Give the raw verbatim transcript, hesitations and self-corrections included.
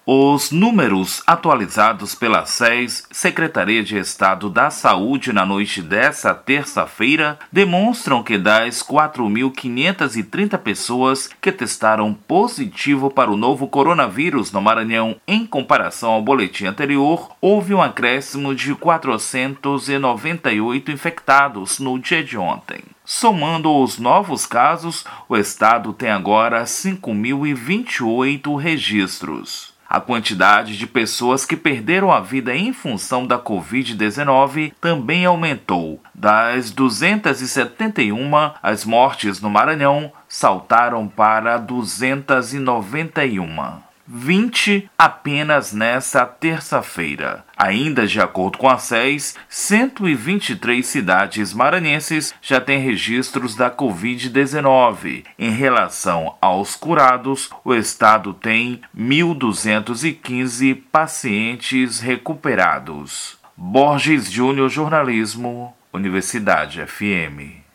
Os números atualizados pela S E S, Secretaria de Estado da Saúde, na noite desta terça-feira, demonstram que das quatro mil quinhentas e trinta pessoas que testaram positivo para o novo coronavírus no Maranhão, em comparação ao boletim anterior, houve um acréscimo de quatrocentos e noventa e oito infectados no dia de ontem. Somando os novos casos, o estado tem agora cinco mil e vinte e oito registros. A quantidade de pessoas que perderam a vida em função da covid dezenove também aumentou. Das duzentas e setenta e uma, as mortes no Maranhão saltaram para duzentas e noventa e uma. vinte apenas nesta terça-feira. Ainda de acordo com a S E S, cento e vinte e três cidades maranhenses já têm registros da covid dezenove. Em relação aos curados, o estado tem mil duzentos e quinze pacientes recuperados. Borges Júnior, Jornalismo, Universidade F M.